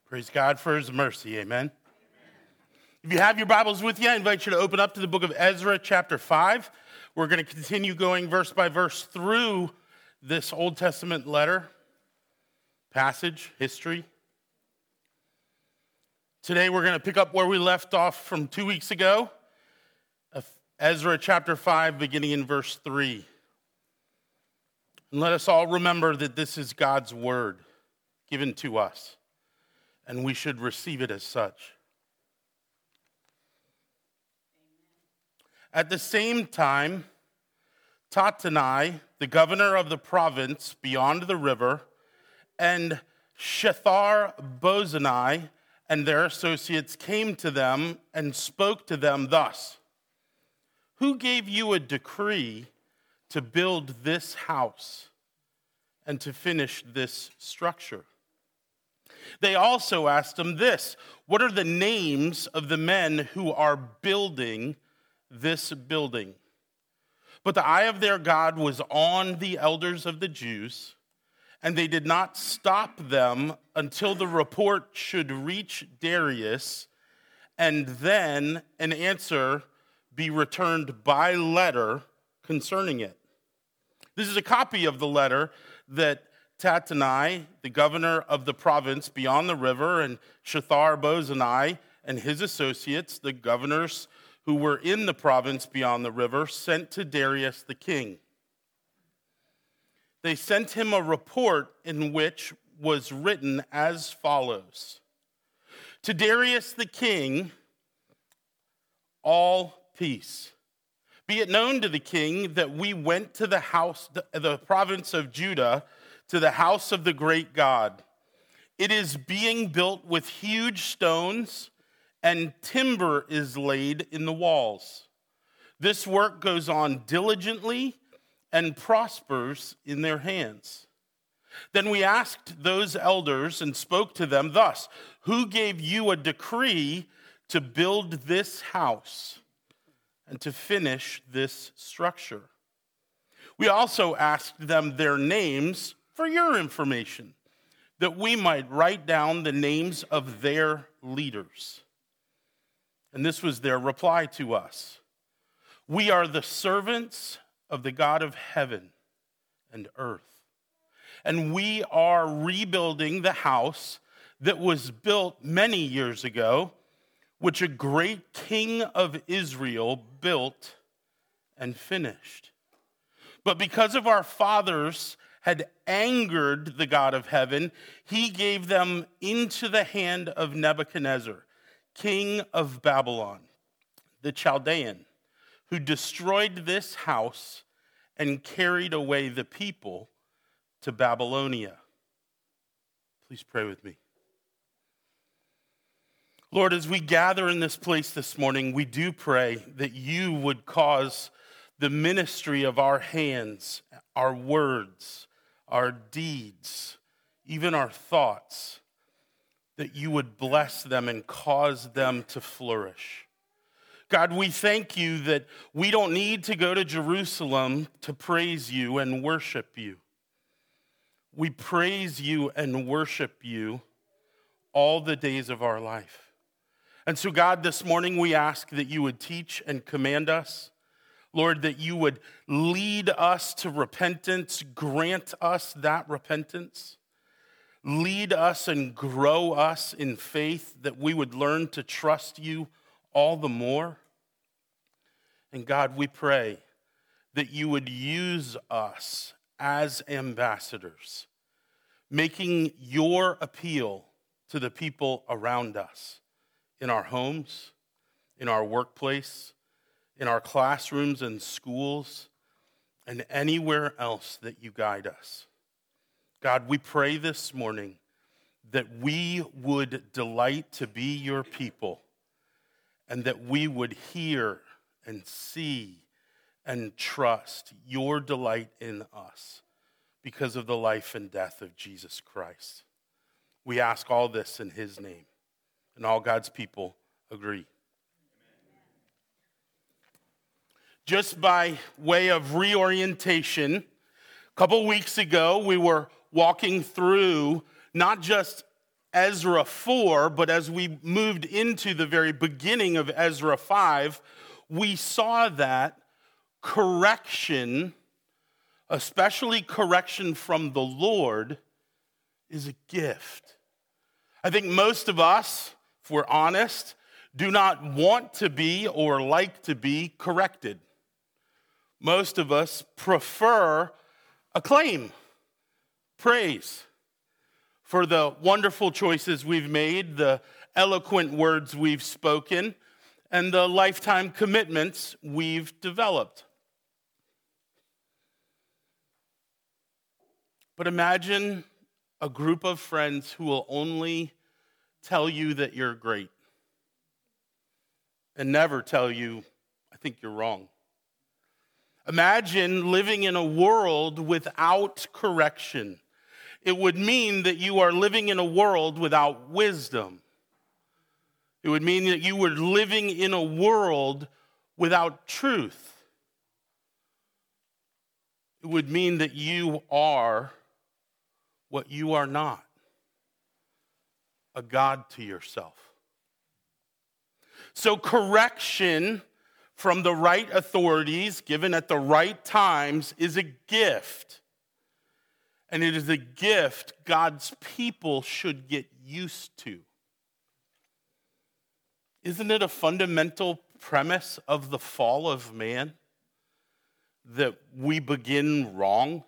Praise God for his mercy, amen. If you have your Bibles with you, I invite you to open up to the book of Ezra, chapter 5. We're going to continue going verse by verse through this Old Testament letter, passage, history. Today we're going to pick up where we left off from 2 weeks ago, Ezra chapter 5, beginning in verse 3. And let us all remember that this is God's word given to us, and we should receive it as such. At the same time, Tattenai, the governor of the province beyond the river, and Shethar-bozenai and their associates came to them and spoke to them thus: "Who gave you a decree to build this house and to finish this structure?" They also asked him this: "What are the names of the men who are building this building?" But the eye of their God was on the elders of the Jews, and they did not stop them until the report should reach Darius, and then an answer be returned by letter concerning it. This is a copy of the letter that Tattenai, the governor of the province beyond the river, and Shethar-bozenai and his associates, the governors who were in the province beyond the river, sent to Darius the king. They sent him a report in which was written as follows: "To Darius the king, all peace. Be it known to the king that we went to the province of Judah, to the house of the great God. It is being built with huge stones, and timber is laid in the walls. This work goes on diligently and prospers in their hands." Then we asked those elders and spoke to them thus: "Who gave you a decree to build this house and to finish this structure?" We also asked them their names for your information, that we might write down the names of their leaders. And this was their reply to us: "We are the servants of the God of heaven and earth, and we are rebuilding the house that was built many years ago, which a great king of Israel built and finished. But because of our fathers had angered the God of heaven, he gave them into the hand of Nebuchadnezzar, king of Babylon, the Chaldean, who destroyed this house and carried away the people to Babylonia." Please pray with me. Lord, as we gather in this place this morning, we do pray that you would cause the ministry of our hands, our words, our deeds, even our thoughts, that you would bless them and cause them to flourish. God, we thank you that we don't need to go to Jerusalem to praise you and worship you. We praise you and worship you all the days of our life. And so, God, this morning we ask that you would teach and command us. Lord, that you would lead us to repentance, grant us that repentance. Lead us and grow us in faith, that we would learn to trust you all the more. And God, we pray that you would use us as ambassadors, making your appeal to the people around us, in our homes, in our workplace, in our classrooms and schools, and anywhere else that you guide us. God, we pray this morning that we would delight to be your people, and that we would hear and see and trust your delight in us because of the life and death of Jesus Christ. We ask all this in his name, and all God's people agree. Just by way of reorientation, a couple weeks ago, we were walking through not just Ezra 4, but as we moved into the very beginning of Ezra 5, we saw that correction, especially correction from the Lord, is a gift. I think most of us, if we're honest, do not want to be or like to be corrected. Most of us prefer acclaim, praise for the wonderful choices we've made, the eloquent words we've spoken, and the lifetime commitments we've developed. But imagine a group of friends who will only tell you that you're great and never tell you, I think you're wrong. Imagine living in a world without correction. It would mean that you are living in a world without wisdom. It would mean that you were living in a world without truth. It would mean that you are what you are not, a God to yourself. So correction from the right authorities, given at the right times, is a gift. And it is a gift God's people should get used to. Isn't it a fundamental premise of the fall of man that we begin wrong?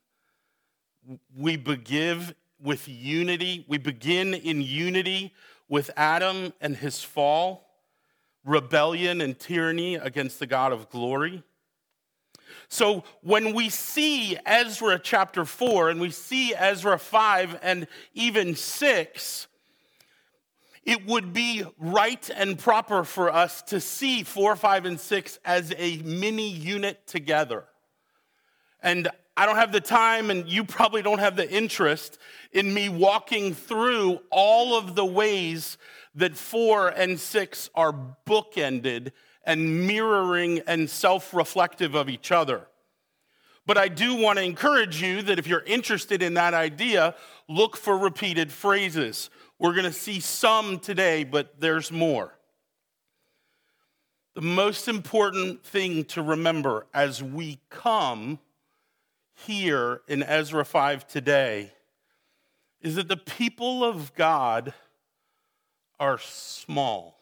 We begin with unity. We begin in unity with Adam and his fall, rebellion and tyranny against the God of glory. So when we see Ezra chapter 4 and we see Ezra 5 and even 6, it would be right and proper for us to see 4, 5, and 6 as a mini unit together. And I don't have the time, and you probably don't have the interest in me walking through all of the ways that 4 and 6 are bookended and mirroring and self-reflective of each other. But I do want to encourage you that if you're interested in that idea, look for repeated phrases. We're going to see some today, but there's more. The most important thing to remember as we come here in Ezra 5 today is that the people of God are small.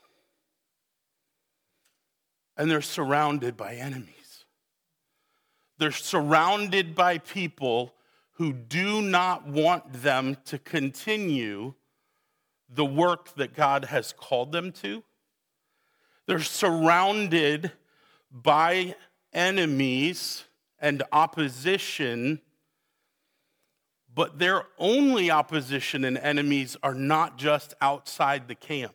And they're surrounded by enemies. They're surrounded by people who do not want them to continue the work that God has called them to. They're surrounded by enemies and opposition, but their only opposition and enemies are not just outside the camp.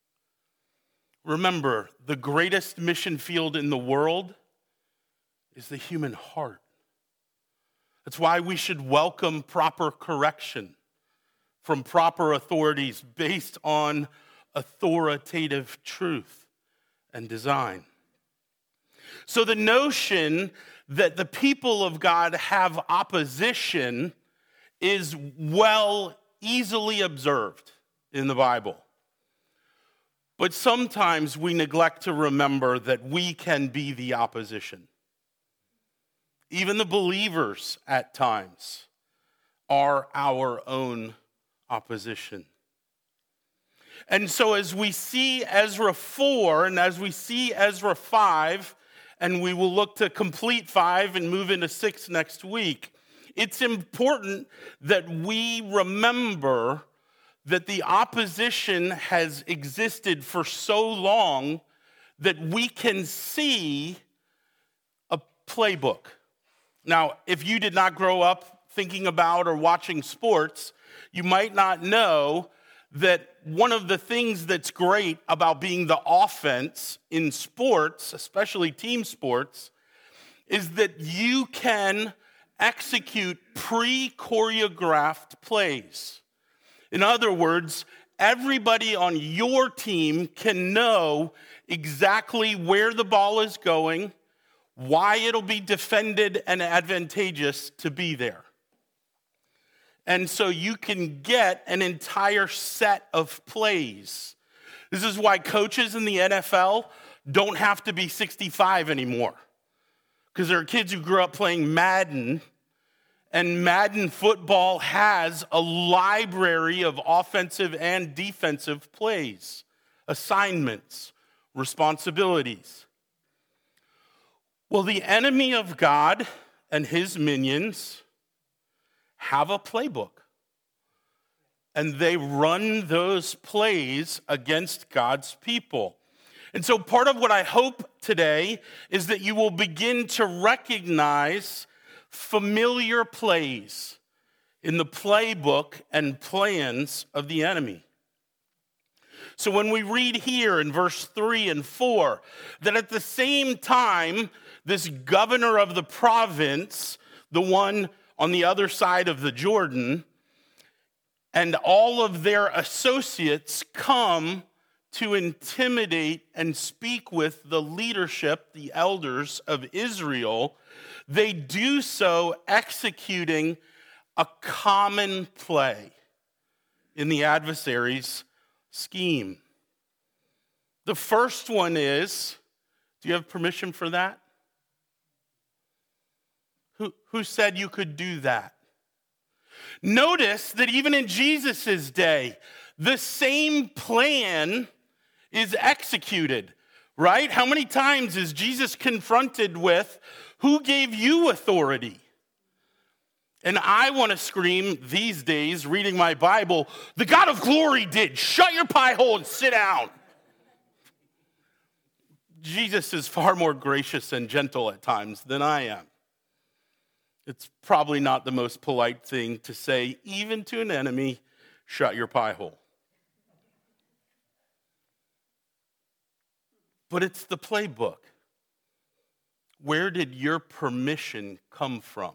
Remember, the greatest mission field in the world is the human heart. That's why we should welcome proper correction from proper authorities based on authoritative truth and design. So the notion that the people of God have opposition is easily observed in the Bible. But sometimes we neglect to remember that we can be the opposition. Even the believers at times are our own opposition. And so as we see Ezra 4 and as we see Ezra 5, and we will look to complete 5 and move into 6 next week, it's important that we remember that the opposition has existed for so long that we can see a playbook. Now, if you did not grow up thinking about or watching sports, you might not know that one of the things that's great about being the offense in sports, especially team sports, is that you can execute pre-choreographed plays. In other words, everybody on your team can know exactly where the ball is going, why it'll be defended and advantageous to be there. And so you can get an entire set of plays. This is why coaches in the NFL don't have to be 65 anymore. Because there are kids who grew up playing Madden, and Madden football has a library of offensive and defensive plays, assignments, responsibilities. Well, the enemy of God and his minions have a playbook, and they run those plays against God's people. And so part of what I hope today is that you will begin to recognize familiar plays in the playbook and plans of the enemy. So when we read here in verse 3 and 4, that at the same time, this governor of the province, the one on the other side of the Jordan, and all of their associates come to intimidate and speak with the leadership, the elders of Israel, they do so executing a common play in the adversary's scheme. The first one is, do you have permission for that? Who said you could do that? Notice that even in Jesus' day, the same plan is executed, right? How many times is Jesus confronted with, who gave you authority? And I want to scream these days, reading my Bible, the God of glory did. Shut your pie hole and sit down. Jesus is far more gracious and gentle at times than I am. It's probably not the most polite thing to say, even to an enemy, shut your pie hole. But it's the playbook. Where did your permission come from?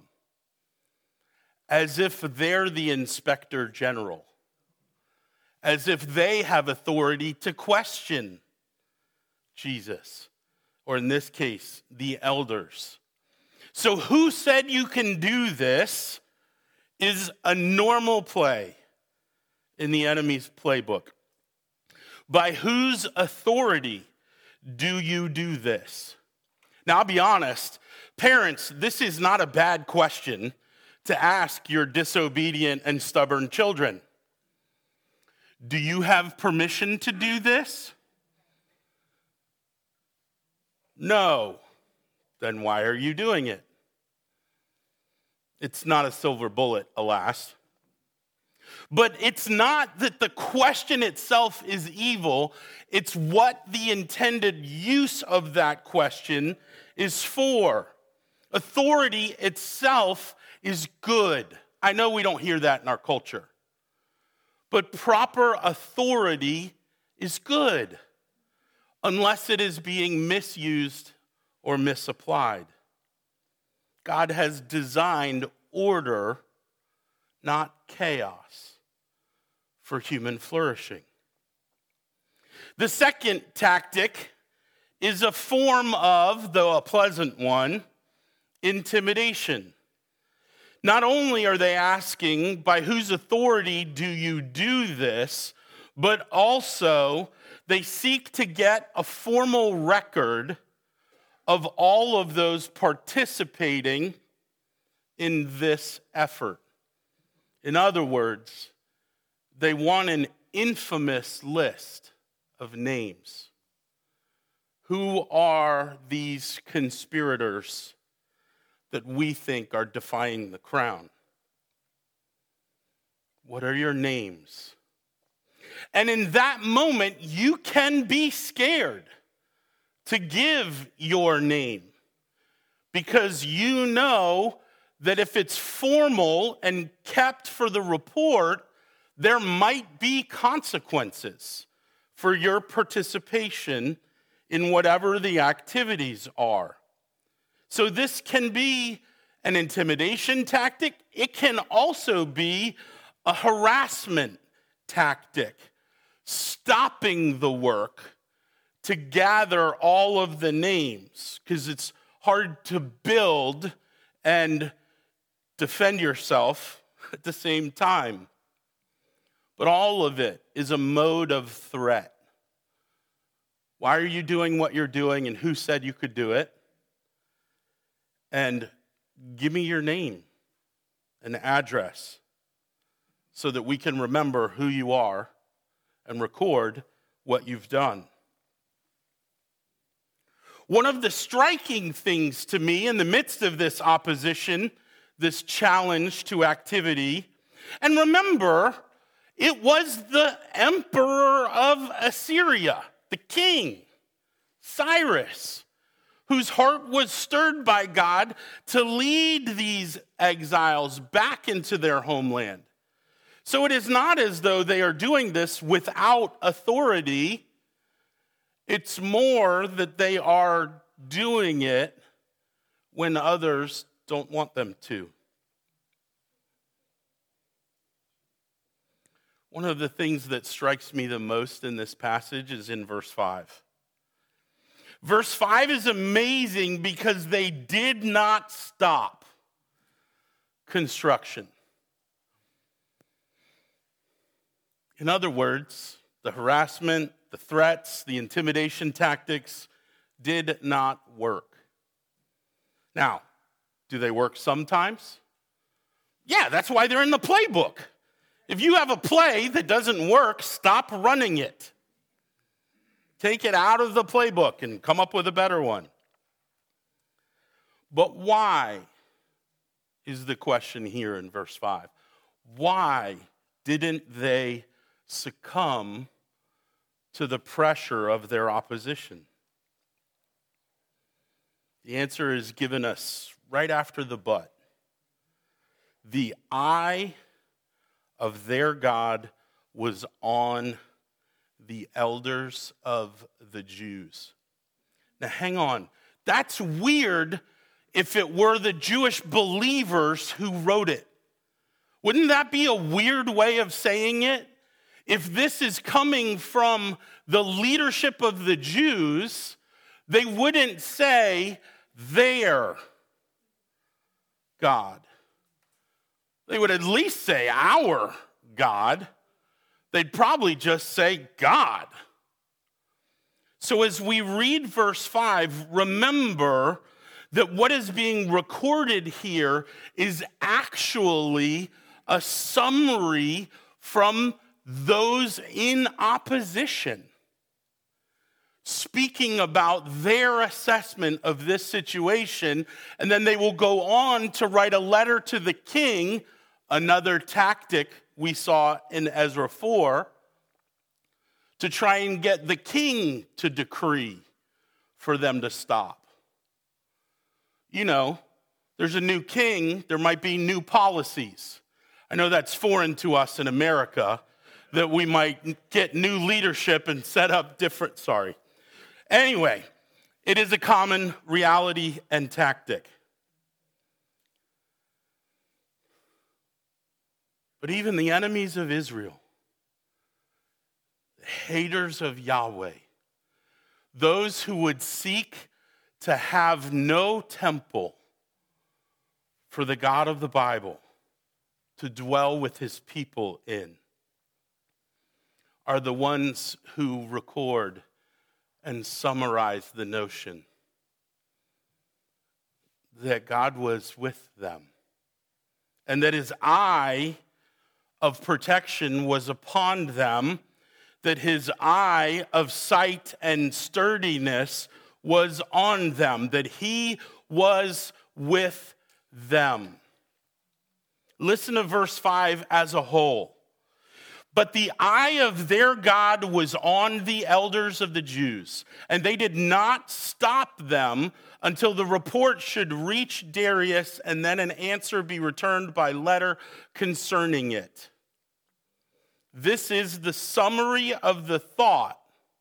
As if they're the inspector general. As if they have authority to question Jesus. Or in this case, the elders. So who said you can do this is a normal play in the enemy's playbook. By whose authority do you do this? Now, I'll be honest, parents, this is not a bad question to ask your disobedient and stubborn children. Do you have permission to do this? No. Then why are you doing it? It's not a silver bullet, alas. But it's not that the question itself is evil. It's what the intended use of that question is for. Authority itself is good. I know we don't hear that in our culture. But proper authority is good unless it is being misused or misapplied. God has designed order, not chaos, for human flourishing. The second tactic is a form of, though a pleasant one, intimidation. Not only are they asking, by whose authority do you do this, but also they seek to get a formal record of all of those participating in this effort. In other words, they want an infamous list of names. Who are these conspirators that we think are defying the crown? What are your names? And in that moment, you can be scared to give your name because you know that if it's formal and kept for the report, there might be consequences for your participation in whatever the activities are. So this can be an intimidation tactic. It can also be a harassment tactic, stopping the work to gather all of the names, because it's hard to build and defend yourself at the same time. But all of it is a mode of threat. Why are you doing what you're doing, and who said you could do it? And give me your name and address so that we can remember who you are and record what you've done. One of the striking things to me in the midst of this opposition, this challenge to activity, and remember, it was the emperor of Assyria, the king, Cyrus, whose heart was stirred by God to lead these exiles back into their homeland. So it is not as though they are doing this without authority. It's more that they are doing it when others don't want them to. One of the things that strikes me the most in this passage is in verse 5. Verse 5 is amazing because they did not stop construction. In other words, the harassment, the threats, the intimidation tactics did not work. Now, do they work sometimes? Yeah, that's why they're in the playbook. If you have a play that doesn't work, stop running it. Take it out of the playbook and come up with a better one. But why is the question here in verse 5? Why didn't they succumb to the pressure of their opposition? The answer is given us right after the but. The eye of their God was on the elders of the Jews. Now hang on. That's weird if it were the Jewish believers who wrote it. Wouldn't that be a weird way of saying it? If this is coming from the leadership of the Jews, they wouldn't say their God. They would at least say our God. They'd probably just say God. So as we read verse 5, remember that what is being recorded here is actually a summary from those in opposition, speaking about their assessment of this situation, and then they will go on to write a letter to the king, another tactic we saw in Ezra 4, to try and get the king to decree for them to stop. You know, there's a new king, there might be new policies. I know that's foreign to us in America, that we might get new leadership and set up different, Anyway, it is a common reality and tactic. But even the enemies of Israel, the haters of Yahweh, those who would seek to have no temple for the God of the Bible to dwell with his people in, are the ones who record and summarize the notion that God was with them and that his eye of protection was upon them, that his eye of sight and sturdiness was on them, that he was with them. Listen to verse 5 as a whole. But the eye of their God was on the elders of the Jews, and they did not stop them until the report should reach Darius, and then an answer be returned by letter concerning it. This is the summary of the thought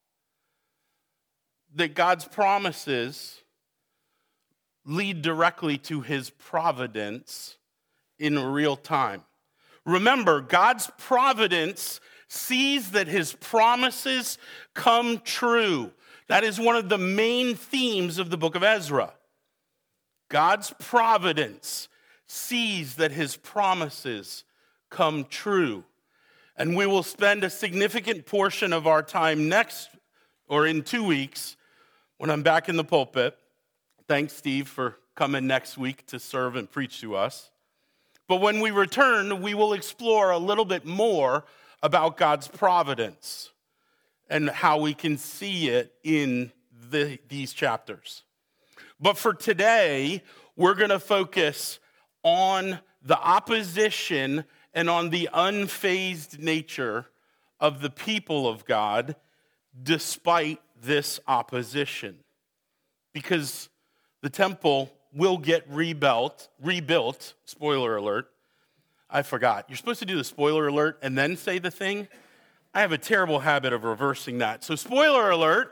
that God's promises lead directly to his providence in real time. Remember, God's providence sees that his promises come true. That is one of the main themes of the book of Ezra. God's providence sees that his promises come true. And we will spend a significant portion of our time in 2 weeks when I'm back in the pulpit. Thanks, Steve, for coming next week to serve and preach to us. But when we return, we will explore a little bit more about God's providence and how we can see it in these chapters. But for today, we're going to focus on the opposition and on the unfazed nature of the people of God despite this opposition. Because the temple will get rebuilt, spoiler alert. I forgot. You're supposed to do the spoiler alert and then say the thing. I have a terrible habit of reversing that. So spoiler alert,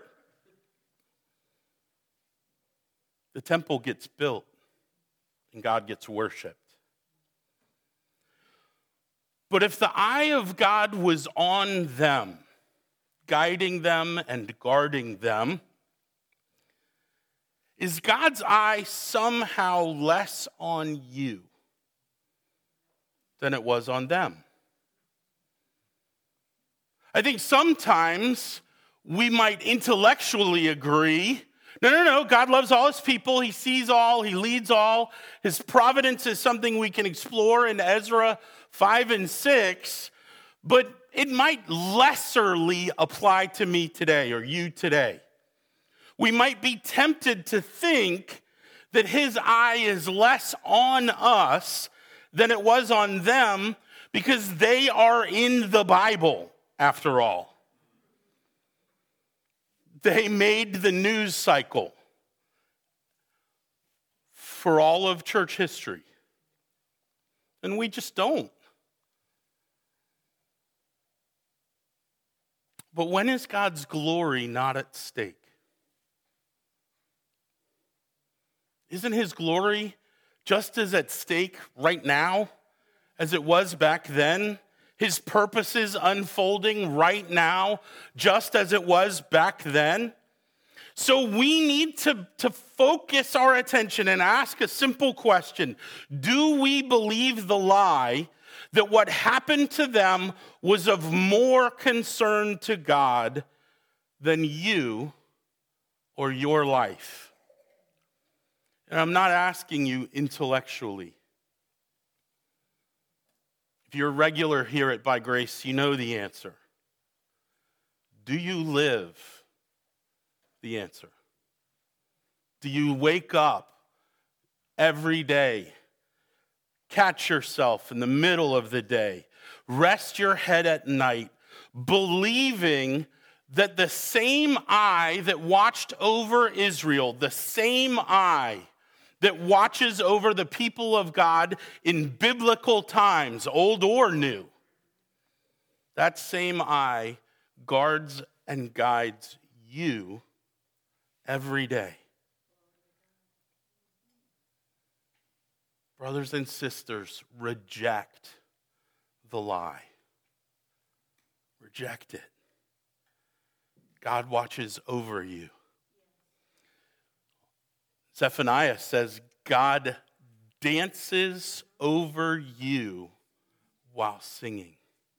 the temple gets built and God gets worshiped. But if the eye of God was on them, guiding them and guarding them, is God's eye somehow less on you than it was on them? I think sometimes we might intellectually agree, no, God loves all his people, he sees all, he leads all. His providence is something we can explore in Ezra 5 and 6, but it might lesserly apply to me today or you today. We might be tempted to think that his eye is less on us than it was on them because they are in the Bible, after all. They made the news cycle for all of church history. And we just don't. But when is God's glory not at stake? Isn't his glory just as at stake right now as it was back then? His purposes unfolding right now just as it was back then? So we need to focus our attention and ask a simple question. Do we believe the lie that what happened to them was of more concern to God than you or your life? And I'm not asking you intellectually. If you're regular here at By Grace, you know the answer. Do you live the answer? Do you wake up every day, catch yourself in the middle of the day, rest your head at night, believing that the same eye that watched over Israel, the same eye that watches over the people of God in biblical times, old or new, that same eye guards and guides you every day. Brothers and sisters, reject the lie. Reject it. God watches over you. Zephaniah says, God dances over you while singing.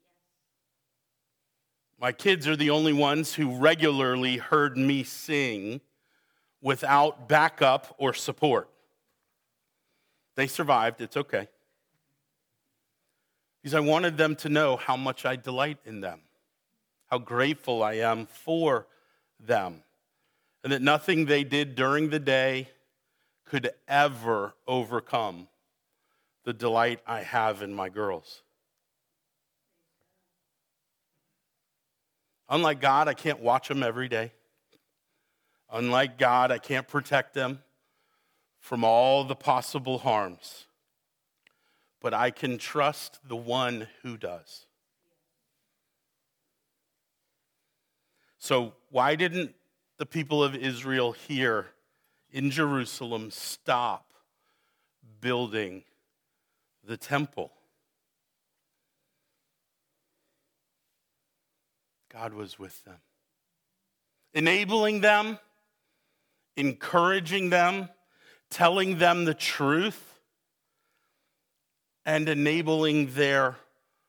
My kids are the only ones who regularly heard me sing without backup or support. They survived, it's okay. Because I wanted them to know how much I delight in them, how grateful I am for them, and that nothing they did during the day could ever overcome the delight I have in my girls. Unlike God, I can't watch them every day. Unlike God, I can't protect them from all the possible harms. But I can trust the one who does. So why didn't the people of Israel here in Jerusalem stop building the temple? God was with them, enabling them, encouraging them, telling them the truth, and enabling their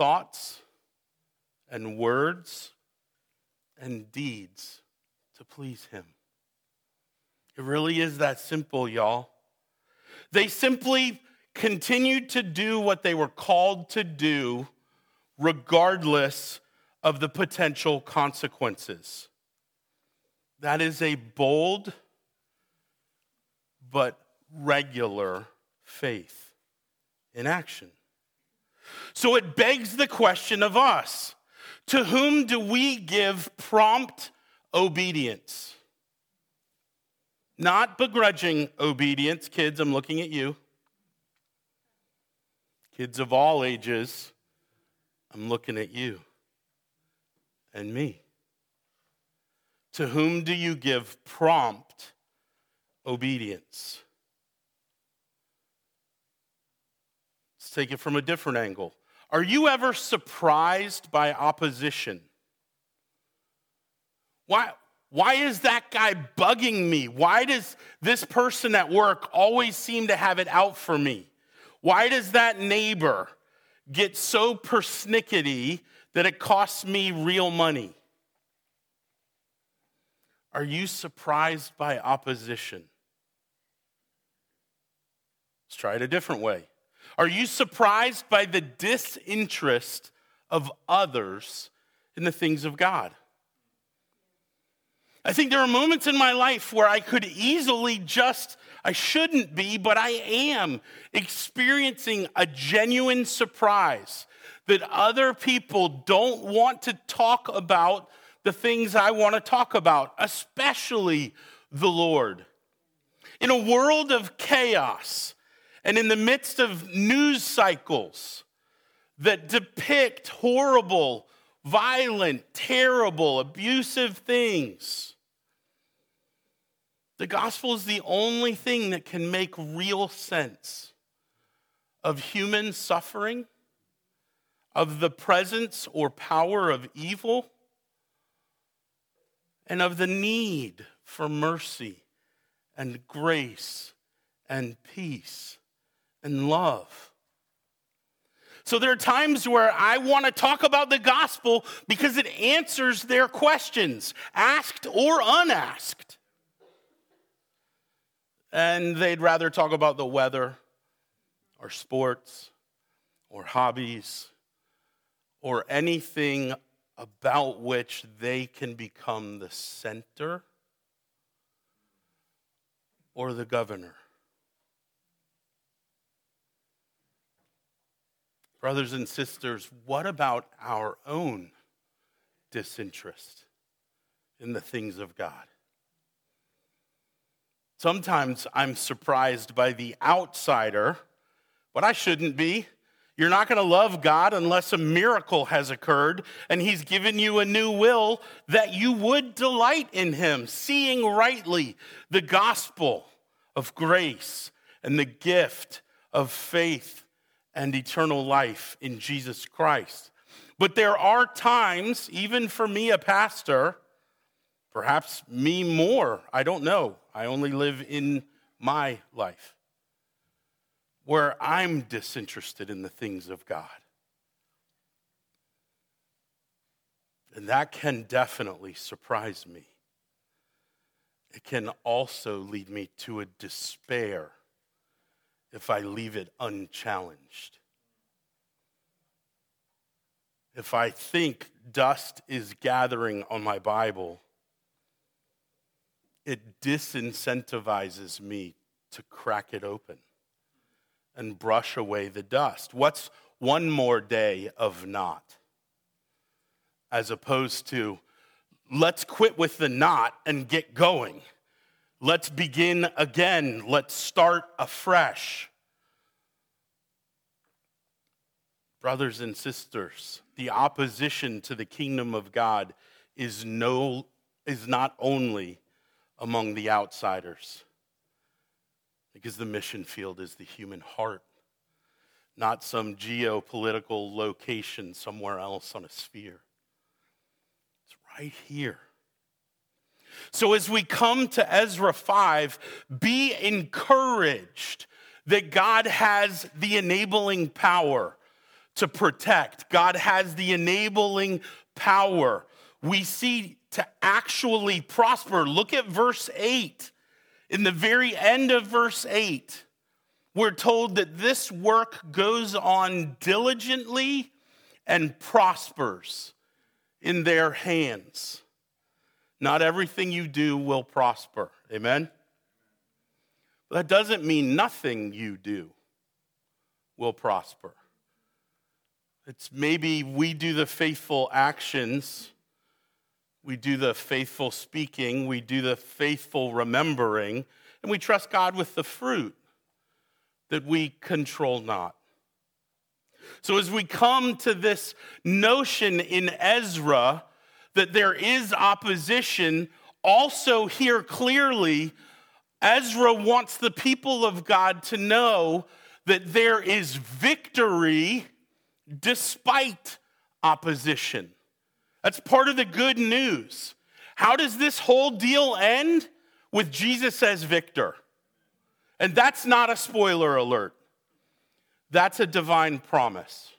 thoughts and words and deeds to please him. It really is that simple, y'all. They simply continued to do what they were called to do, regardless of the potential consequences. That is a bold but regular faith in action. So it begs the question of us, to whom do we give prompt obedience? Not begrudging obedience. Kids, I'm looking at you. Kids of all ages, I'm looking at you and me. To whom do you give prompt obedience? Let's take it from a different angle. Are you ever surprised by opposition? Why is that guy bugging me? Why does this person at work always seem to have it out for me? Why does that neighbor get so persnickety that it costs me real money? Are you surprised by opposition? Let's try it a different way. Are you surprised by the disinterest of others in the things of God? I think there are moments in my life where I could easily I shouldn't be, but I am experiencing a genuine surprise that other people don't want to talk about the things I want to talk about, especially the Lord. In a world of chaos and in the midst of news cycles that depict horrible, violent, terrible, abusive things, the gospel is the only thing that can make real sense of human suffering, of the presence or power of evil, and of the need for mercy and grace and peace and love. So there are times where I want to talk about the gospel because it answers their questions, asked or unasked. And they'd rather talk about the weather or sports or hobbies or anything about which they can become the center or the governor. Brothers and sisters, what about our own disinterest in the things of God? Sometimes I'm surprised by the outsider, but I shouldn't be. You're not going to love God unless a miracle has occurred and he's given you a new will that you would delight in him, seeing rightly the gospel of grace and the gift of faith and eternal life in Jesus Christ. But there are times, even for me, a pastor, perhaps me more, I don't know. I only live in my life, where I'm disinterested in the things of God. And that can definitely surprise me. It can also lead me to a despair if I leave it unchallenged. If I think dust is gathering on my Bible, it disincentivizes me to crack it open and brush away the dust. What's one more day of not? As opposed to, let's quit with the not and get going. Let's begin again. Let's start afresh. Brothers and sisters, the opposition to the kingdom of God is not only among the outsiders, because the mission field is the human heart, not some geopolitical location somewhere else on a sphere. It's right here. So as we come to Ezra 5, be encouraged that God has the enabling power to protect. God has the enabling power. We see to actually prosper. Look at verse 8. In the very end of verse 8, we're told that this work goes on diligently and prospers in their hands. Not everything you do will prosper. Amen? But that doesn't mean nothing you do will prosper. It's maybe we do the faithful actions, we do the faithful speaking, we do the faithful remembering, and we trust God with the fruit that we control not. So as we come to this notion in Ezra that there is opposition, also here clearly, Ezra wants the people of God to know that there is victory despite opposition. That's part of the good news. How does this whole deal end? With Jesus as victor. And that's not a spoiler alert. That's a divine promise.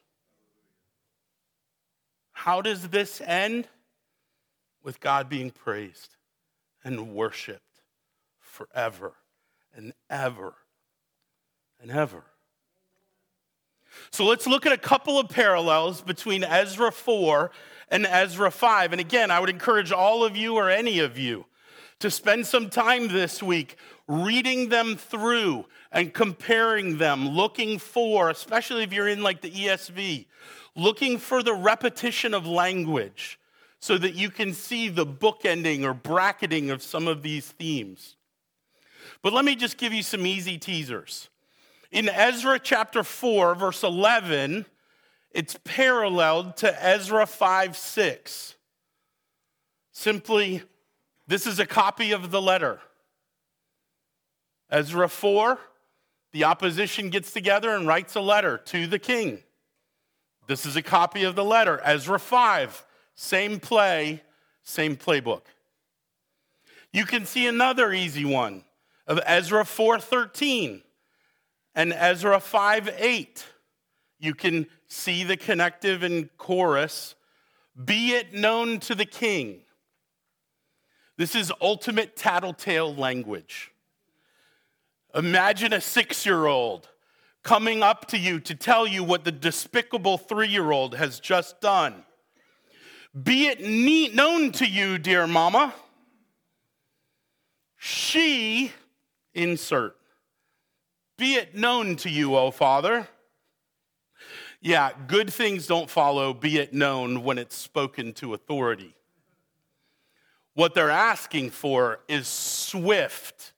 How does this end? With God being praised and worshiped forever and ever and ever. So let's look at a couple of parallels between Ezra 4 and Ezra 5. And again, I would encourage all of you or any of you to spend some time this week reading them through and comparing them, looking for, especially if you're in like the ESV, looking for the repetition of language so that you can see the bookending or bracketing of some of these themes. But let me just give you some easy teasers. In Ezra chapter 4, verse 11, it's paralleled to Ezra 5:6. Simply, this is a copy of the letter. Ezra 4, the opposition gets together and writes a letter to the king. This is a copy of the letter. Ezra 5, same play, same playbook. You can see another easy one of Ezra 4:13 and Ezra 5:8. You can see the connective and chorus. Be it known to the king. This is ultimate tattletale language. Imagine a 6-year-old coming up to you to tell you what the despicable 3-year-old has just done. Be it known to you, dear mama. She, insert. Be it known to you, O Father. Yeah, good things don't follow be it known when it's spoken to authority. What they're asking for is swift,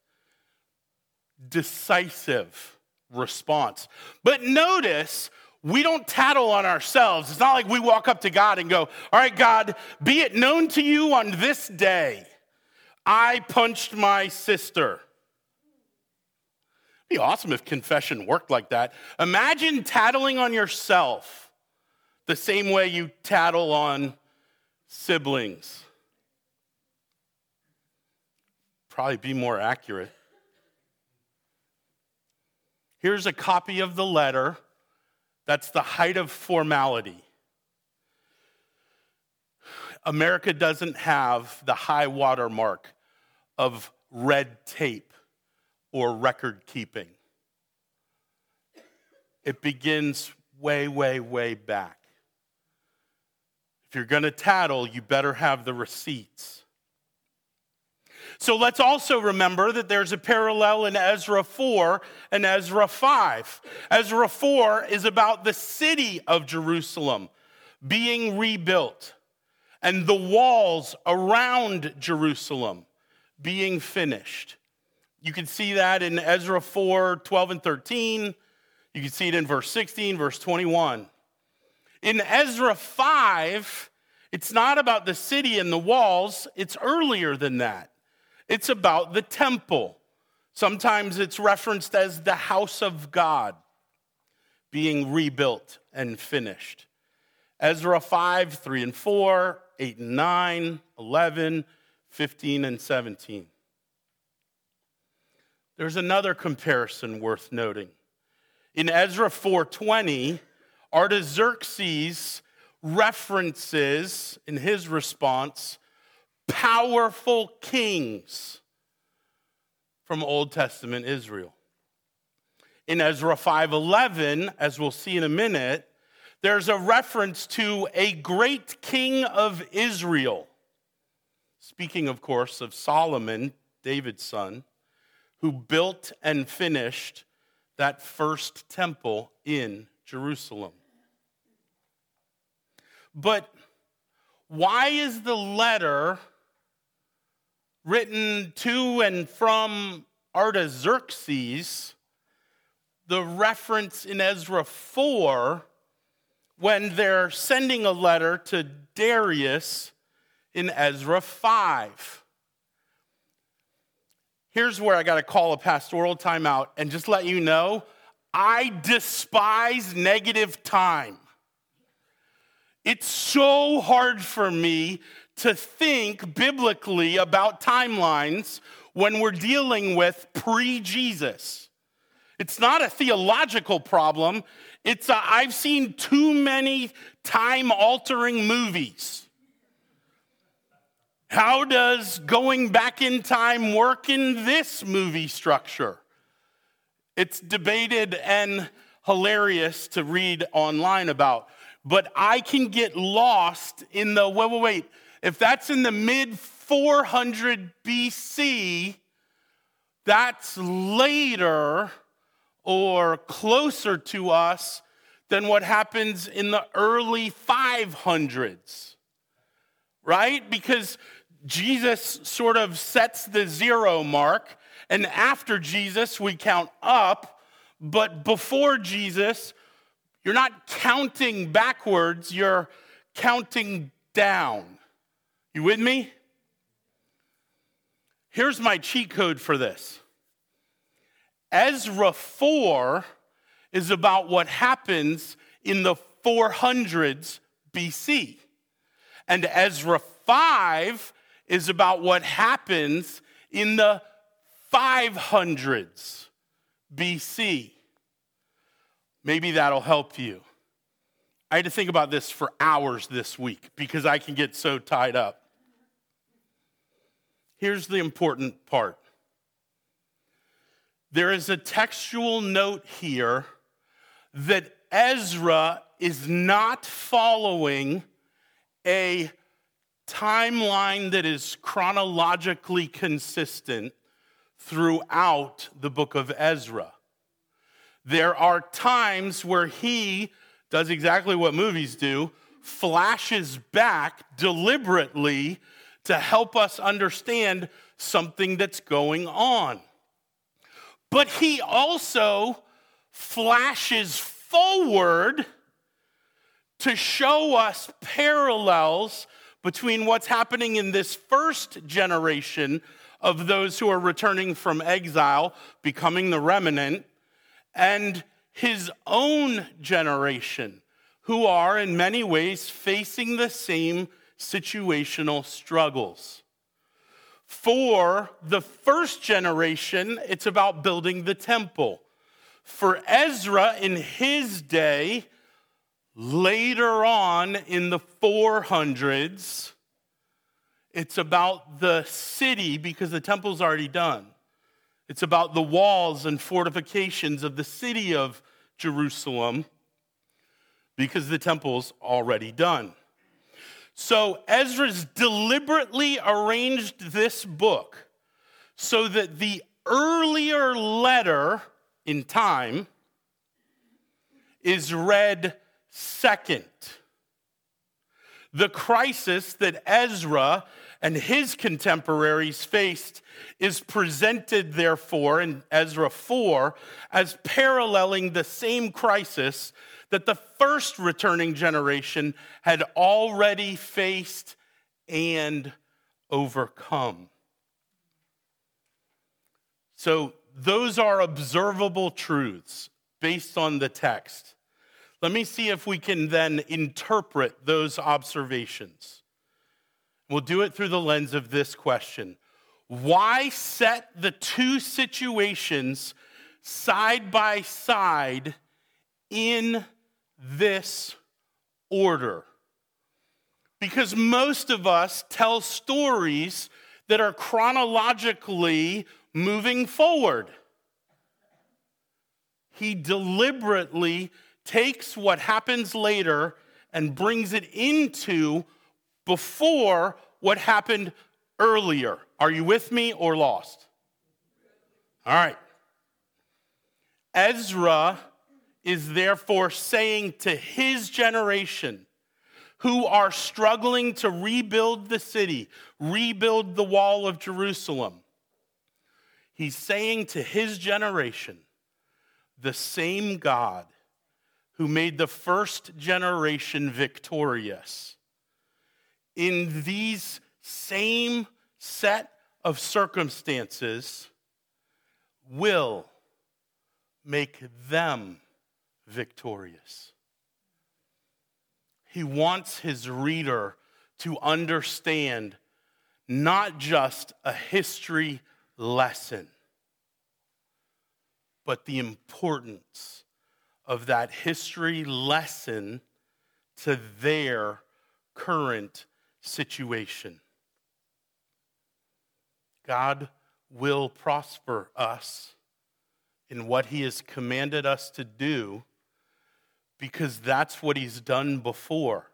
decisive response. But notice, we don't tattle on ourselves. It's not like we walk up to God and go, all right, God, be it known to you on this day, I punched my sister. It'd be awesome if confession worked like that. Imagine tattling on yourself the same way you tattle on siblings. Probably be more accurate. Here's a copy of the letter. That's the height of formality. America doesn't have the high water mark of red tape or record keeping. It begins way, way, way back. If you're going to tattle, you better have the receipts. So let's also remember that there's a parallel in Ezra 4 and Ezra 5. Ezra 4 is about the city of Jerusalem being rebuilt and the walls around Jerusalem being finished. You can see that in Ezra 4, 12 and 13. You can see it in verse 16, verse 21. In Ezra 5, it's not about the city and the walls. It's earlier than that. It's about the temple. Sometimes it's referenced as the house of God being rebuilt and finished. Ezra 5, 3 and 4, 8 and 9, 11, 15 and 17. There's another comparison worth noting. In Ezra 4:20, Artaxerxes references, in his response, powerful kings from Old Testament Israel. In Ezra 5:11, as we'll see in a minute, there's a reference to a great king of Israel. Speaking, of course, of Solomon, David's son, who built and finished that first temple in Jerusalem. But why is the letter written to and from Artaxerxes the reference in Ezra 4 when they're sending a letter to Darius in Ezra 5? Here's where I got to call a pastoral timeout and just let you know, I despise negative time. It's so hard for me to think biblically about timelines when we're dealing with pre-Jesus. It's not a theological problem. I've seen too many time-altering movies. How does going back in time work in this movie structure? It's debated and hilarious to read online about. But I can get lost in the, wait. If that's in the mid-400 BC, that's later or closer to us than what happens in the early 500s, right? Because Jesus sort of sets the zero mark, and after Jesus, we count up, but before Jesus, you're not counting backwards, you're counting down. You with me? Here's my cheat code for this. Ezra 4 is about what happens in the 400s BC. And Ezra 5 is about what happens in the 500s BC. Maybe that'll help you. I had to think about this for hours this week because I can get so tied up. Here's the important part. There is a textual note here that Ezra is not following a timeline that is chronologically consistent throughout the book of Ezra. There are times where he does exactly what movies do, flashes back deliberately to help us understand something that's going on. But he also flashes forward to show us parallels between what's happening in this first generation of those who are returning from exile, becoming the remnant, and his own generation, who are in many ways facing the same situational struggles. For the first generation, it's about building the temple. For Ezra in his day, later on in the 400s, it's about the city because the temple's already done. It's about the walls and fortifications of the city of Jerusalem because the temple's already done. So Ezra's deliberately arranged this book so that the earlier letter in time is read second. The crisis that Ezra and his contemporaries faced is presented, therefore, in Ezra 4 as paralleling the same crisis that the first returning generation had already faced and overcome. So those are observable truths based on the text. Let me see if we can then interpret those observations. We'll do it through the lens of this question. Why set the two situations side by side in this order. Because most of us tell stories that are chronologically moving forward. He deliberately takes what happens later and brings it into before what happened earlier. Are you with me or lost? All right. Ezra is therefore saying to his generation, who are struggling to rebuild the city, rebuild the wall of Jerusalem, he's saying to his generation, the same God who made the first generation victorious, in these same set of circumstances, will make them victorious. He wants his reader to understand not just a history lesson, but the importance of that history lesson to their current situation. God will prosper us in what he has commanded us to do, because that's what he's done before.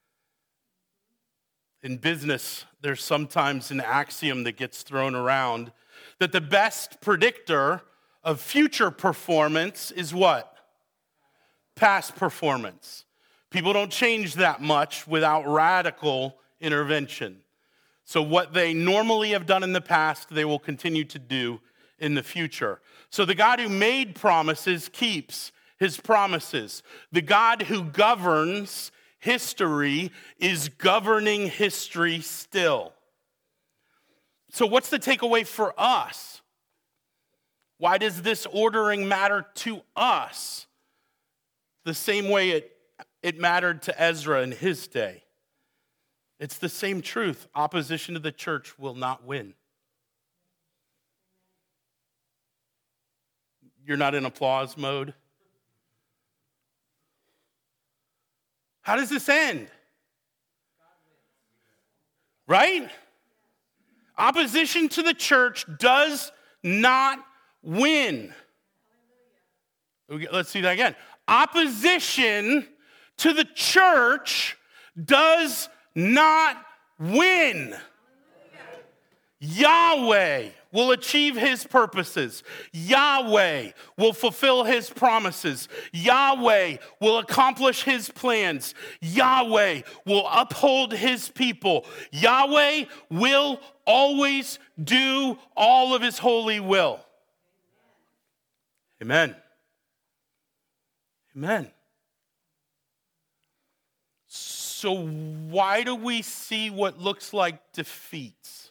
In business, there's sometimes an axiom that gets thrown around that the best predictor of future performance is what? Past performance. People don't change that much without radical intervention. So what they normally have done in the past, they will continue to do in the future. So the God who made promises keeps his promises. The God who governs history is governing history still. So what's the takeaway for us? Why does this ordering matter to us the same way it mattered to Ezra in his day? It's the same truth. Opposition to the church will not win. You're not in applause mode? How does this end? Right? Opposition to the church does not win. Let's see that again. Opposition to the church does not win. Yahweh will achieve his purposes. Yahweh will fulfill his promises. Yahweh will accomplish his plans. Yahweh will uphold his people. Yahweh will always do all of his holy will. Amen. Amen. So why do we see what looks like defeats?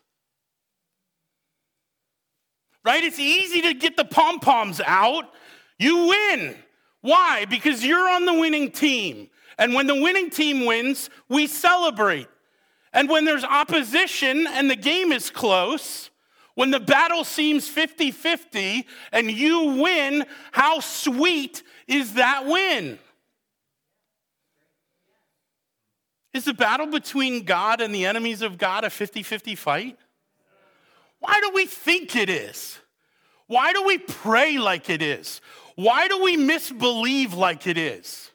Right? It's easy to get the pom-poms out. You win. Why? Because you're on the winning team. And when the winning team wins, we celebrate. And when there's opposition and the game is close, when the battle seems 50-50 and you win, how sweet is that win? Is the battle between God and the enemies of God a 50-50 fight? Why do we think it is? Why do we pray like it is? Why do we misbelieve like it is?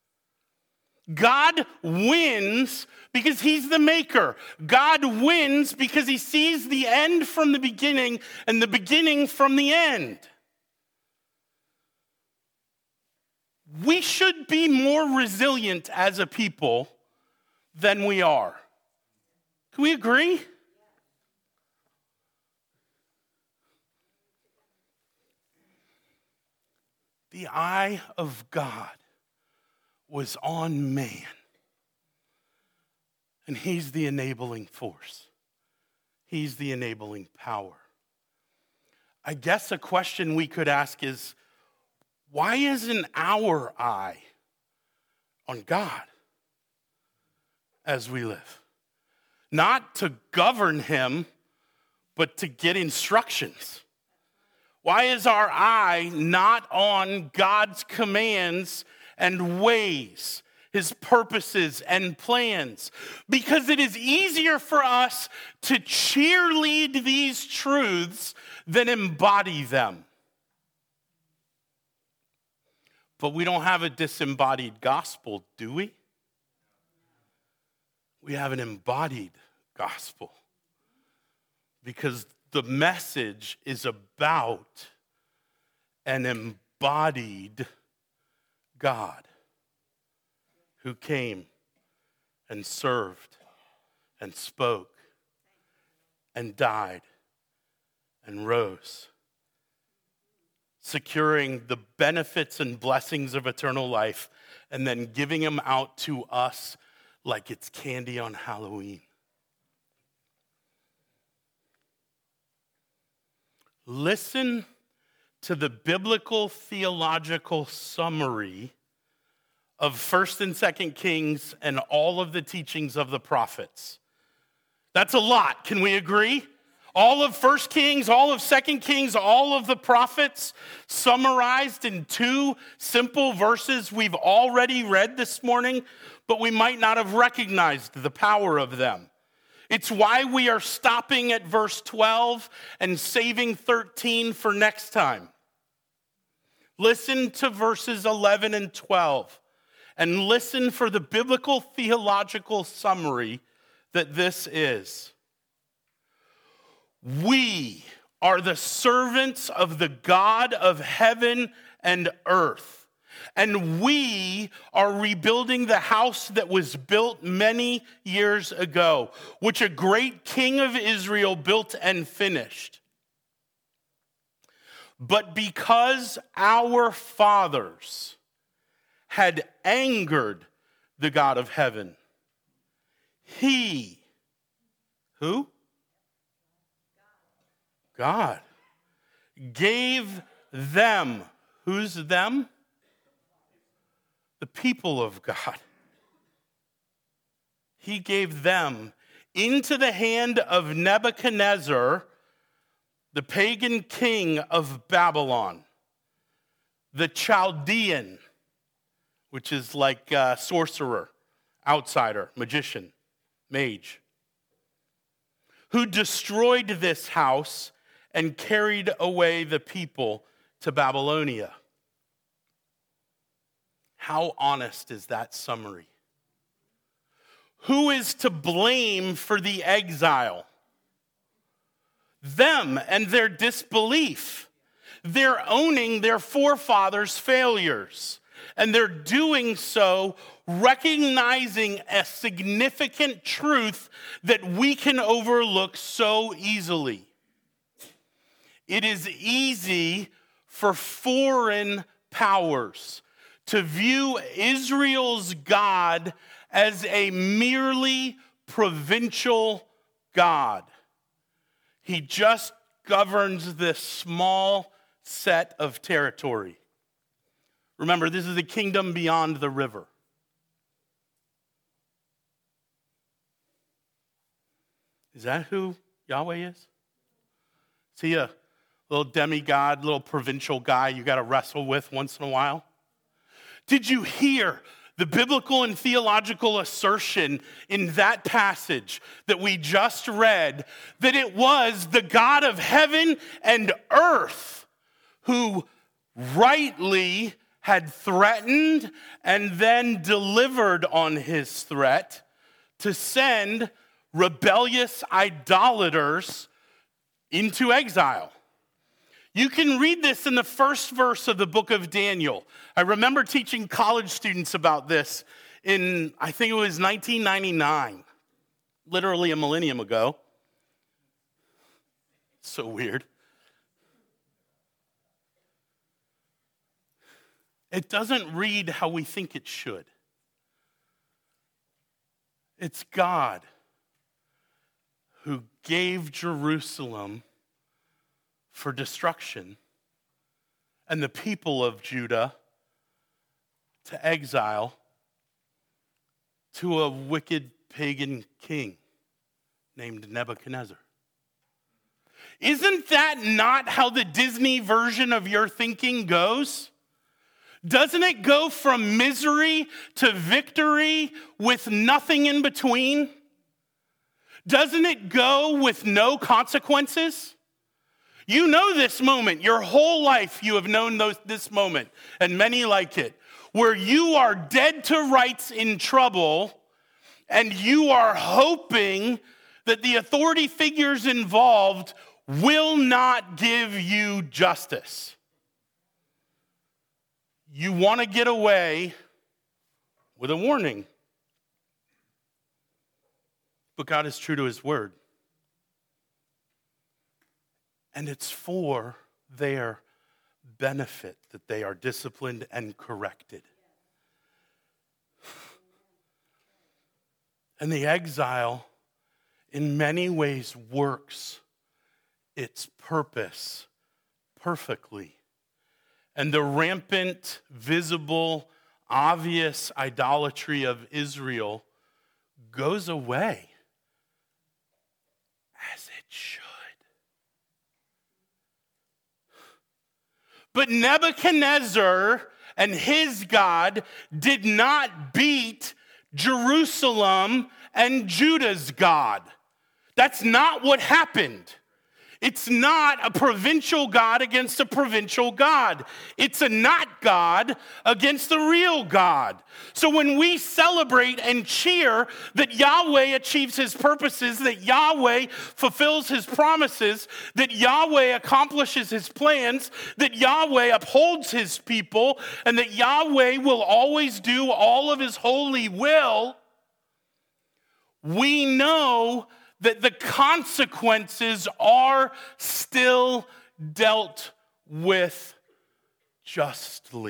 God wins because he's the maker. God wins because he sees the end from the beginning and the beginning from the end. We should be more resilient as a people than we are. Can we agree? The eye of God was on man, and he's the enabling force. He's the enabling power. I guess a question we could ask is, why isn't our eye on God as we live? Not to govern him, but to get instructions. Why is our eye not on God's commands and ways, his purposes and plans, because it is easier for us to cheerlead these truths than embody them. But we don't have a disembodied gospel, do we? We have an embodied gospel because the message is about an embodied God who came and served and spoke and died and rose, securing the benefits and blessings of eternal life and then giving them out to us like it's candy on Halloween. Listen to the biblical theological summary of 1st and 2nd Kings and all of the teachings of the prophets. That's a lot, can we agree? All of 1st Kings, all of 2nd Kings, all of the prophets summarized in 2 simple verses we've already read this morning, but we might not have recognized the power of them. It's why we are stopping at verse 12 and saving 13 for next time. Listen to verses 11 and 12 and listen for the biblical theological summary that this is. We are the servants of the God of heaven and earth, and we are rebuilding the house that was built many years ago, which a great king of Israel built and finished. But because our fathers had angered the God of heaven, he, who? God, gave them, who's them? The people of God. He gave them into the hand of Nebuchadnezzar, the pagan king of Babylon, the Chaldean, which is like sorcerer, outsider, magician, mage, who destroyed this house and carried away the people to Babylonia. How honest is that summary? Who is to blame for the exile? Them and their disbelief. They're owning their forefathers' failures, and they're doing so recognizing a significant truth that we can overlook so easily. It is easy for foreign powers to view Israel's God as a merely provincial God. He just governs this small set of territory. Remember, this is a kingdom beyond the river. Is that who Yahweh is? Is he a little demigod, little provincial guy you got to wrestle with once in a while? Did you hear the biblical and theological assertion in that passage that we just read that it was the God of heaven and earth who rightly had threatened and then delivered on his threat to send rebellious idolaters into exile? You can read this in the first verse of the book of Daniel. I remember teaching college students about this in, I think it was 1999, literally a millennium ago. So weird. It doesn't read how we think it should. It's God who gave Jerusalem for destruction and the people of Judah to exile to a wicked pagan king named Nebuchadnezzar. Isn't that not how the Disney version of your thinking goes? Doesn't it go from misery to victory with nothing in between? Doesn't it go with no consequences? You know this moment. Your whole life you have known this moment, and many like it, where you are dead to rights in trouble, and you are hoping that the authority figures involved will not give you justice. You want to get away with a warning. But God is true to his word. And it's for their benefit that they are disciplined and corrected. And the exile, in many ways, works its purpose perfectly. And the rampant, visible, obvious idolatry of Israel goes away, as it should. But Nebuchadnezzar and his God did not beat Jerusalem and Judah's God. That's not what happened. It's not a provincial God against a provincial God. It's a not God against the real God. So when we celebrate and cheer that Yahweh achieves his purposes, that Yahweh fulfills his promises, that Yahweh accomplishes his plans, that Yahweh upholds his people, and that Yahweh will always do all of his holy will, we know that the consequences are still dealt with justly.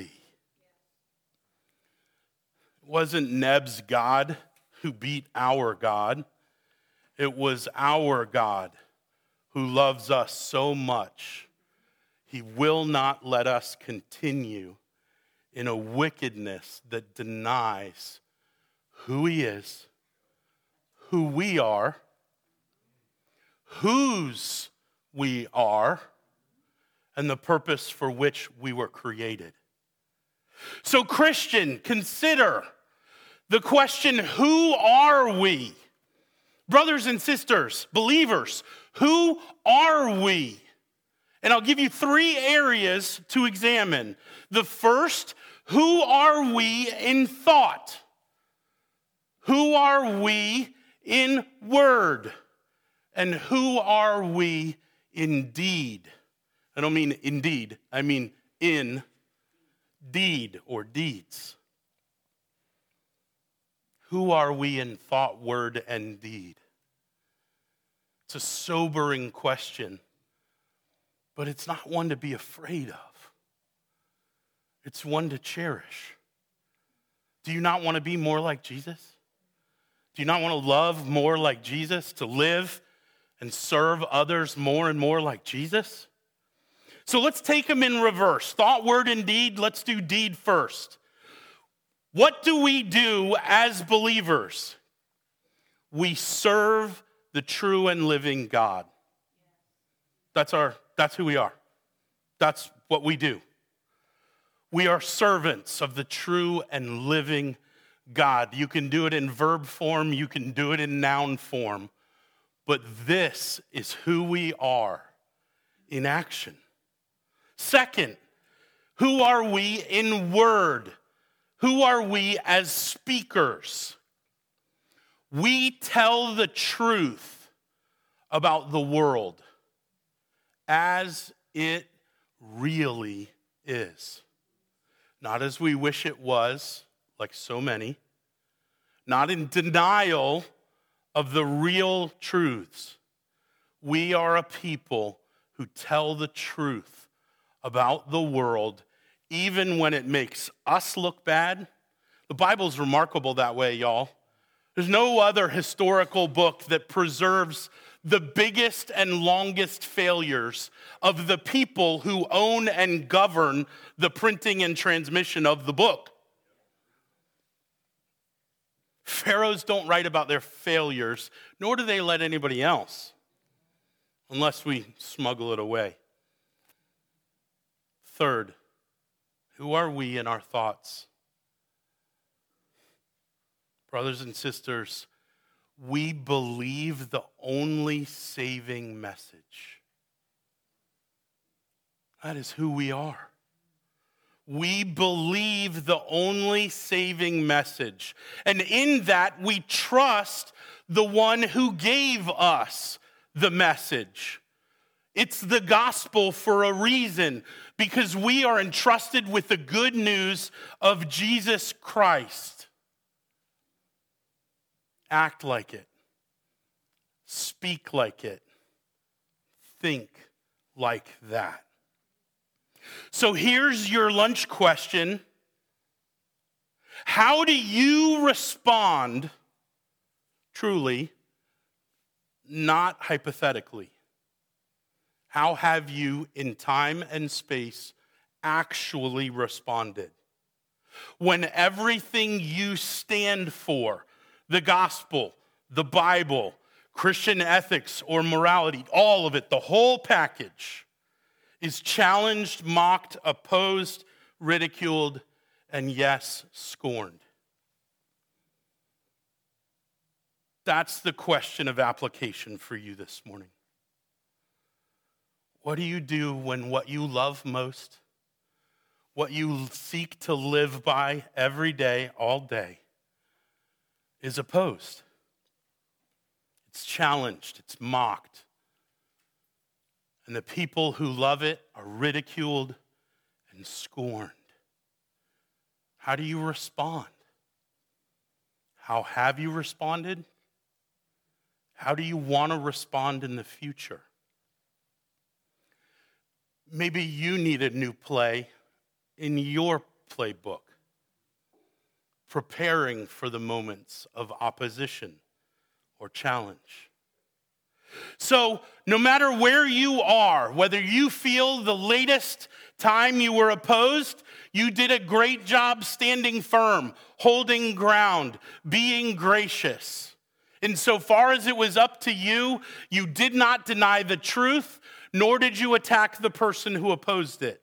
It wasn't Neb's God who beat our God. It was our God who loves us so much. He will not let us continue in a wickedness that denies who he is, who we are, whose we are, and the purpose for which we were created. So, Christian, consider the question, who are we? Brothers and sisters, believers, who are we? And I'll give you 3 areas to examine. The first, who are we in thought? Who are we in word? And who are we in deed? I don't mean indeed, I mean in deed or deeds. Who are we in thought, word, and deed? It's a sobering question, but it's not one to be afraid of. It's one to cherish. Do you not want to be more like Jesus? Do you not want to love more like Jesus, to live and serve others more and more like Jesus? So let's take them in reverse. Thought, word, and deed. Let's do deed first. What do we do as believers? We serve the true and living God. That's who we are. That's what we do. We are servants of the true and living God. You can do it in verb form, you can do it in noun form. But this is who we are in action. Second, who are we in word? Who are we as speakers? We tell the truth about the world as it really is. Not as we wish it was, like so many. Not in denial of the real truths. We are a people who tell the truth about the world, even when it makes us look bad. The Bible's remarkable that way, y'all. There's no other historical book that preserves the biggest and longest failures of the people who own and govern the printing and transmission of the book. Pharaohs don't write about their failures, nor do they let anybody else, unless we smuggle it away. Third, Who are we in our thoughts? Brothers and sisters, we believe the only saving message. That is who we are. We believe the only saving message. And in that, we trust the one who gave us the message. It's the gospel for a reason, because we are entrusted with the good news of Jesus Christ. Act like it. Speak like it. Think like that. So here's your lunch question. How do you respond, truly, not hypothetically? How have you, in time and space, actually responded? When everything you stand for, the gospel, the Bible, Christian ethics or morality, all of it, the whole package, is challenged, mocked, opposed, ridiculed, and yes, scorned. That's the question of application for you this morning. What do you do when what you love most, what you seek to live by every day, all day, is opposed? It's challenged, it's mocked. And the people who love it are ridiculed and scorned. How do you respond? How have you responded? How do you want to respond in the future? Maybe you need a new play in your playbook, preparing for the moments of opposition or challenge. So, no matter where you are, whether you feel the latest time you were opposed, you did a great job standing firm, holding ground, being gracious. Insofar as it was up to you, you did not deny the truth, nor did you attack the person who opposed it.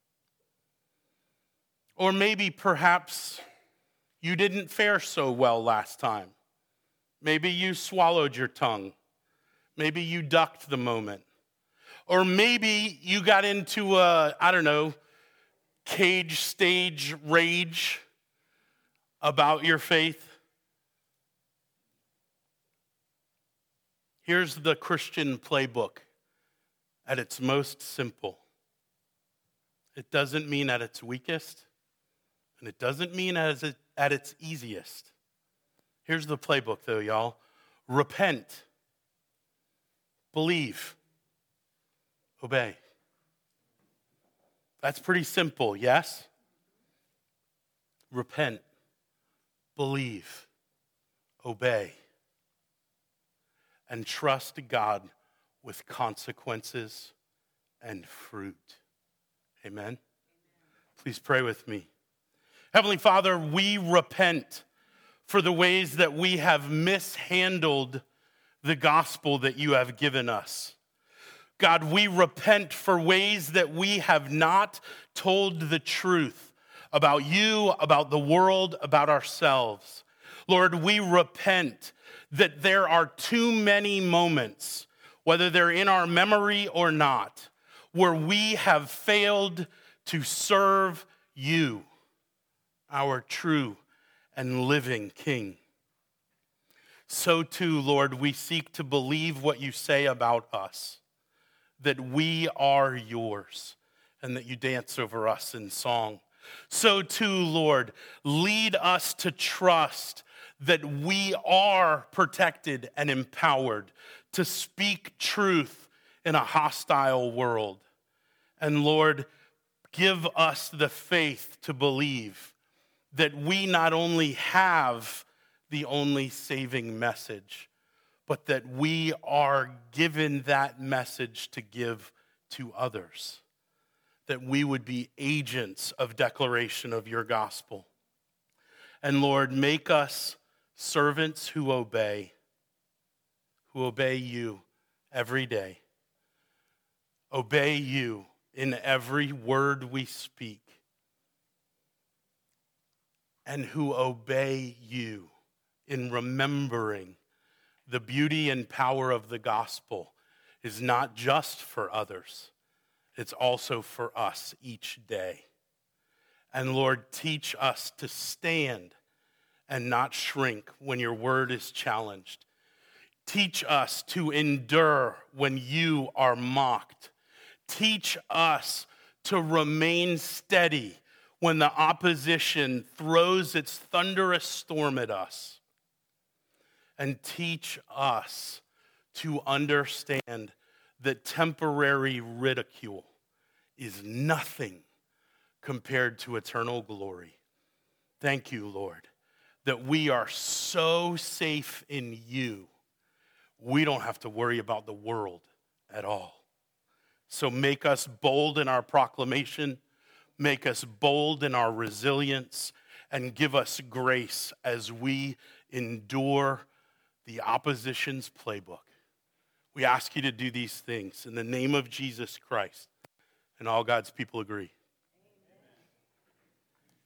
Or maybe, perhaps, you didn't fare so well last time. Maybe you swallowed your tongue. Maybe you ducked the moment. Or maybe you got into cage stage rage about your faith. Here's the Christian playbook at its most simple. It doesn't mean at its weakest, and it doesn't mean at its easiest. Here's the playbook, though, y'all. Repent. Believe. Obey. That's pretty simple, yes? Repent. Believe. Obey. And trust God with consequences and fruit. Amen? Please pray with me. Heavenly Father, we repent for the ways that we have mishandled the gospel that you have given us. God, we repent for ways that we have not told the truth about you, about the world, about ourselves. Lord, we repent that there are too many moments, whether they're in our memory or not, where we have failed to serve you, our true and living King. So too, Lord, we seek to believe what you say about us, that we are yours and that you dance over us in song. So too, Lord, lead us to trust that we are protected and empowered to speak truth in a hostile world. And Lord, give us the faith to believe that we not only have the only saving message, but that we are given that message to give to others, that we would be agents of declaration of your gospel. And Lord, make us servants who obey you every day. Obey you in every word we speak. and who obey you in remembering the beauty and power of the gospel is not just for others, it's also for us each day. And Lord, teach us to stand and not shrink when your word is challenged. Teach us to endure when you are mocked. Teach us to remain steady when the opposition throws its thunderous storm at us. And teach us to understand that temporary ridicule is nothing compared to eternal glory. Thank you, Lord, that we are so safe in you, we don't have to worry about the world at all. So make us bold in our proclamation, make us bold in our resilience, and give us grace as we endure the opposition's playbook. We ask you to do these things in the name of Jesus Christ. And all God's people agree.